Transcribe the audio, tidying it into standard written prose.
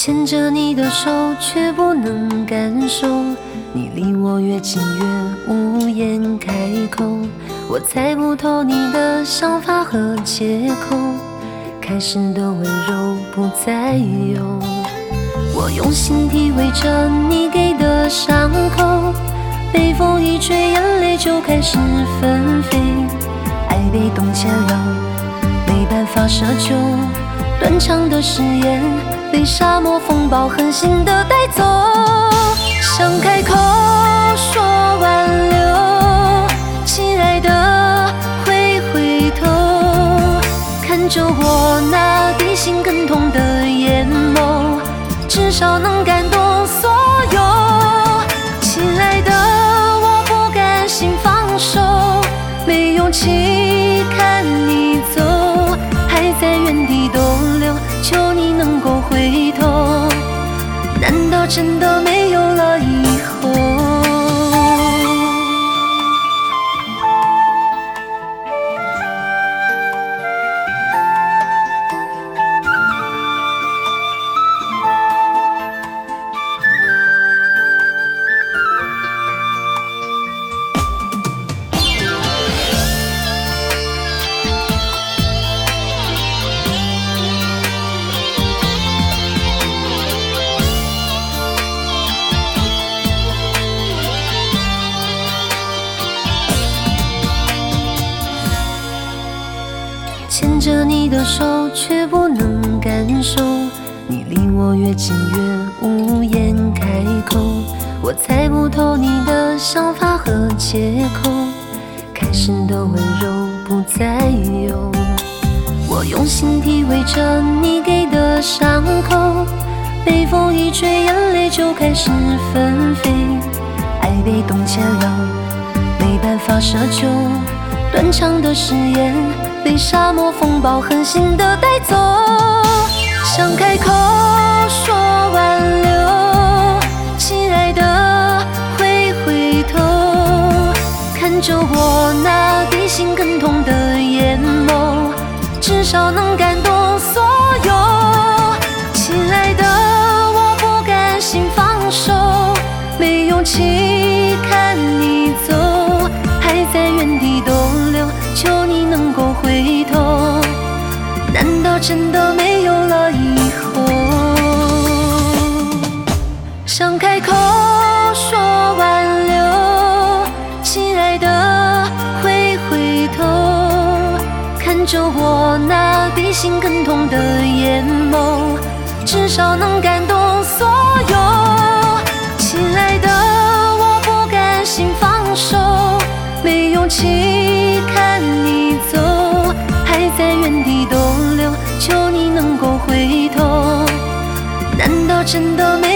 牵着你的手，却不能感受。你离我越近，越无言开口。我猜不透你的想法和借口，开始的温柔不再有。我用心体会着你给的伤口，被风一吹，眼泪就开始纷飞。爱被冻结了，没办法奢求。断肠的誓言被沙漠风暴狠心地带走。想开口说挽留，亲爱的回头，看着我那地心更痛的眼眸，至少能感动所有。亲爱的，我不甘心放手，没勇气看你走，还在原地逗留，求你能够回头。难道真的没有了以后？牵着你的手，却不能感受。你离我越近，越无言开口。我猜不透你的想法和借口，开始的温柔不再有。我用心体会着你给的伤口，被风一吹，眼泪就开始纷飞。爱被冻结了，没办法奢求。断肠的誓言被沙漠风暴狠心地带走。想开口说挽留，亲爱的回头，看着我那地心更痛的眼眸，至少能感动所有。亲爱的，我不甘心放手，没勇气看你走，还在原地逗留，求你能够回头。难道真的没有了以后？想开口说挽留，亲爱的回头，看着我那比心更痛的眼眸，至少能感动所有。亲爱的，我不甘心放手，没勇气看你走，还在原地逗留，求你能够回头。难道真的没